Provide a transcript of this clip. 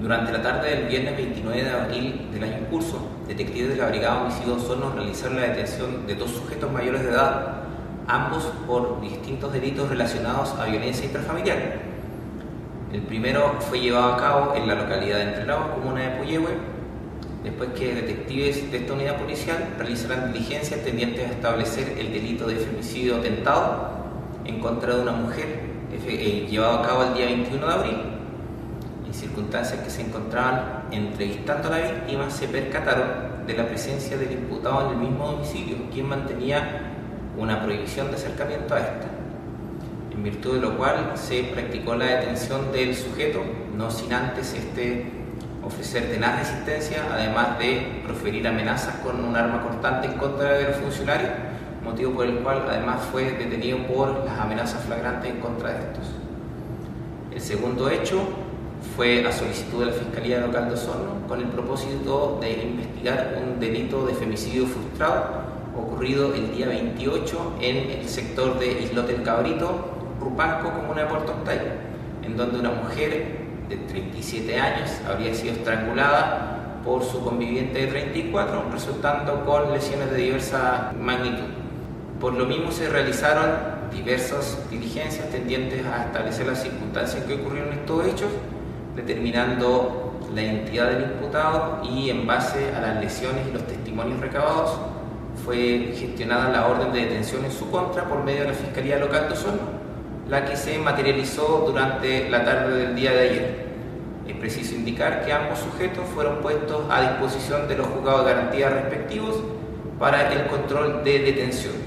Durante la tarde del viernes 29 de abril del año en curso, detectives de la Brigada Homicidio Osorno realizaron la detención de dos sujetos mayores de edad, ambos por distintos delitos relacionados a violencia intrafamiliar. El primero fue llevado a cabo en la localidad de Entre Lagos, comuna de Puyehue, después que detectives de esta unidad policial realizaran diligencias tendientes a establecer el delito de femicidio tentado en contra de una mujer, llevado a cabo el día 21 de abril. En circunstancias que se encontraban entrevistando a la víctima, se percataron de la presencia del imputado en el mismo domicilio, quien mantenía una prohibición de acercamiento a esta, en virtud de lo cual se practicó la detención del sujeto, no sin antes ofrecer tenaz resistencia, además de proferir amenazas con un arma cortante en contra de los funcionarios, motivo por el cual además fue detenido por las amenazas flagrantes en contra de estos. El segundo hecho fue a solicitud de la Fiscalía Local de Osorno con el propósito de investigar un delito de femicidio frustrado ocurrido el día 28 en el sector de Islote El Cabrito, Rupanco, comuna de Puerto Octay, en donde una mujer de 37 años habría sido estrangulada por su conviviente de 34, resultando con lesiones de diversa magnitud. Por lo mismo se realizaron diversas diligencias tendientes a establecer las circunstancias en que ocurrieron estos hechos, determinando la identidad del imputado, y en base a las lesiones y los testimonios recabados fue gestionada la orden de detención en su contra por medio de la Fiscalía Local de Osorno, la que se materializó durante la tarde del día de ayer. Es preciso indicar que ambos sujetos fueron puestos a disposición de los juzgados de garantía respectivos para el control de detención.